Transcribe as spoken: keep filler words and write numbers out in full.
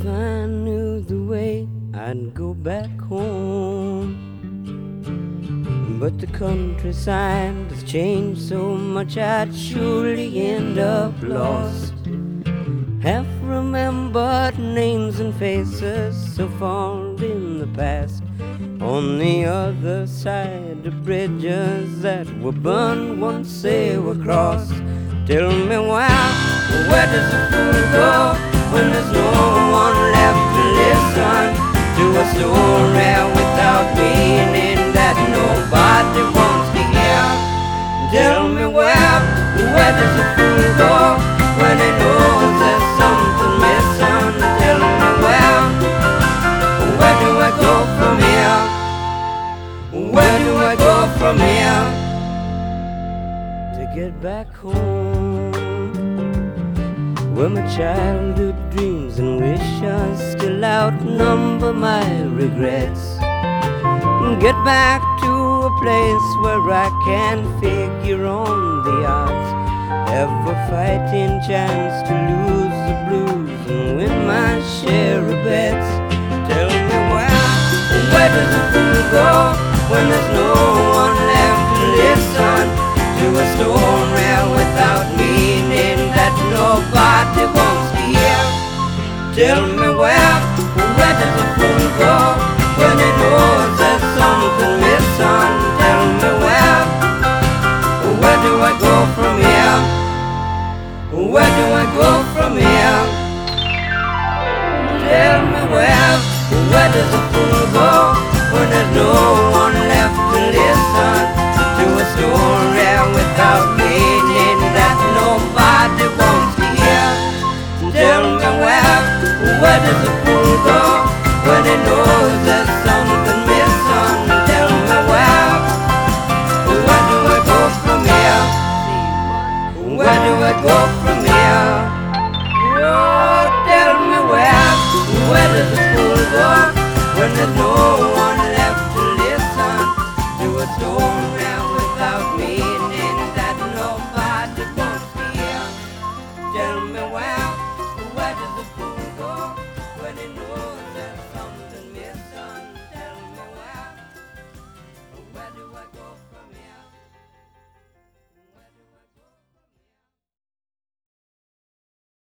I knew the way, I'd go back home. But the countryside has changed so much, I'd surely end up lost. Half remembered names and faces so far in the past. On the other side, the bridges that were burned once they were crossed. Tell me why, where does a fool go when there's no one left to listen to a story without meaning that nobody wants to hear? Tell me where, where does a fool go when he knows there's something missing? Tell me where, where do I go from here? Where do I go from here to get back home? Where my childhood dreams and wishes still outnumber my regrets. Get back to a place where I can figure on the odds, have a fighting chance to lose the blues and win my share of bets. Tell me where, where does a fool go when there's no one left to listen to a story without meaning that nobody wants to hear? Tell me where, where does a